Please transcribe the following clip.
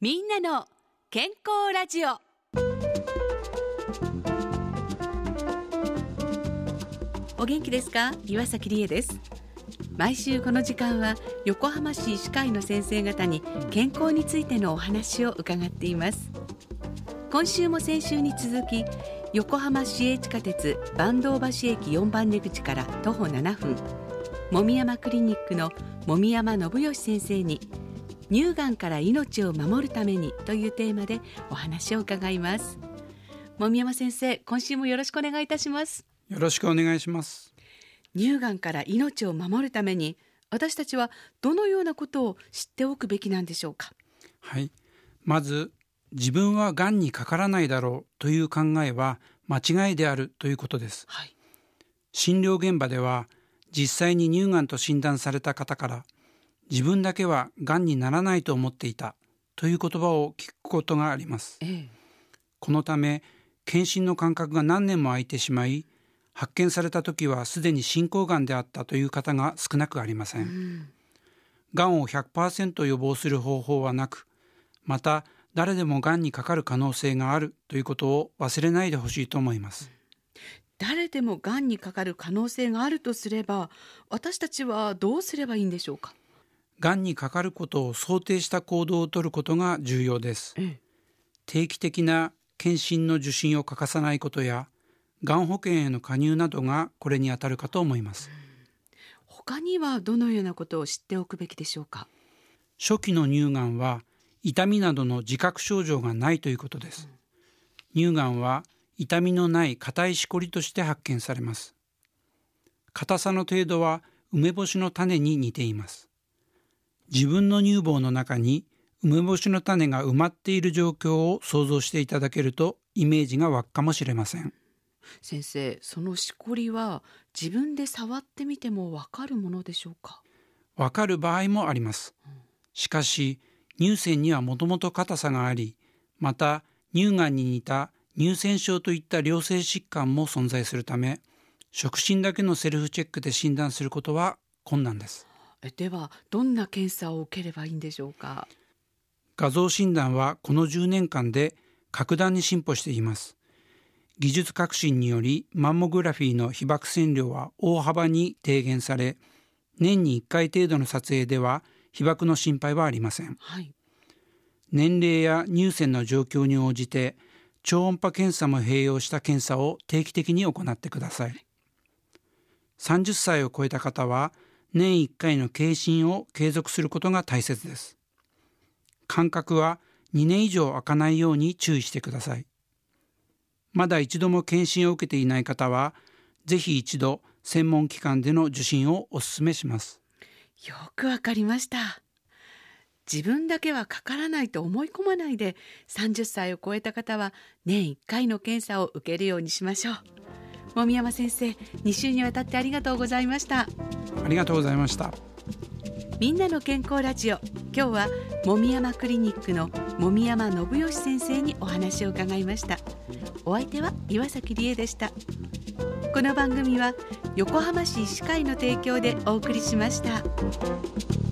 みんなの健康ラジオ。お元気ですか？岩崎理恵です。毎週この時間は横浜市医師会の先生方に健康についてのお話を伺っています。今週も先週に続き、横浜市営地下鉄坂東橋駅4番出口から徒歩7分、もみやまクリニックのもみやま信義先生に、乳がんから命を守るためにというテーマでお話を伺います。もみやま先生、今週もよろしくお願いいたします。 よろしくお願いします。 乳がんから命を守るために、私たちはどのようなことを知っておくべきなんでしょうか？ はい、まず自分はがんにかからないだろうという考えは間違いであるということです。 はい、 診療現場では実際に乳がんと診断された方から、自分だけはがんにならないと思っていたという言葉を聞くことがあります。このため検診の間隔が何年も空いてしまい、発見された時はすでに進行がんであったという方が少なくありません。がんを 100% 予防する方法はなく、また誰でもがんにかかる可能性があるということを忘れないでほしいと思います。 誰でもがんにかかる可能性があるとすれば、私たちはどうすればいいんでしょうか？ がんにかかることを想定した行動を取ることが重要です。定期的な検診の受診を欠かさないことや、がん保険への加入などがこれにあたるかと思います。 他にはどのようなことを知っておくべきでしょうか？ 初期の乳がんは痛みなどの自覚症状がないということです。乳がんは痛みのない硬いしこりとして発見されます。硬さの程度は梅干しの種に似ています。自分の乳房の中に梅干しの種が埋まっている状況を想像していただけるとイメージが湧くかもしれません。 先生、そのしこりは自分で触ってみてもわかるものでしょうか？ わかる場合もあります。しかし乳腺にはもともと硬さがあり、また乳がんに似た乳腺症といった良性疾患も存在するため、触診だけのセルフチェックで診断することは困難です。 ではどんな検査を受ければいいんでしょうか？ 画像診断はこの10年間で格段に進歩しています。技術革新によりマンモグラフィーの被曝線量は大幅に低減され、年に1回程度の撮影では被曝の心配はありません。年齢や乳腺の状況に応じて超音波検査も併用した検査を定期的に行ってください。30歳を超えた方は年1回の検診を継続することが大切です。間隔は2年以上空かないように注意してください。まだ一度も検診を受けていない方は、ぜひ一度専門機関での受診をお勧めします。 よくわかりました。自分だけはかからないと思い込まないで、30歳を超えた方は年1回の検査を受けるようにしましょう。もみやま先生、2週にわたってありがとうございました。 ありがとうございました。 みんなの健康ラジオ、今日はもみやまクリニックのもみやま信義先生にお話を伺いました。お相手は岩崎理恵でした。この番組は横浜市医師会の提供でお送りしました。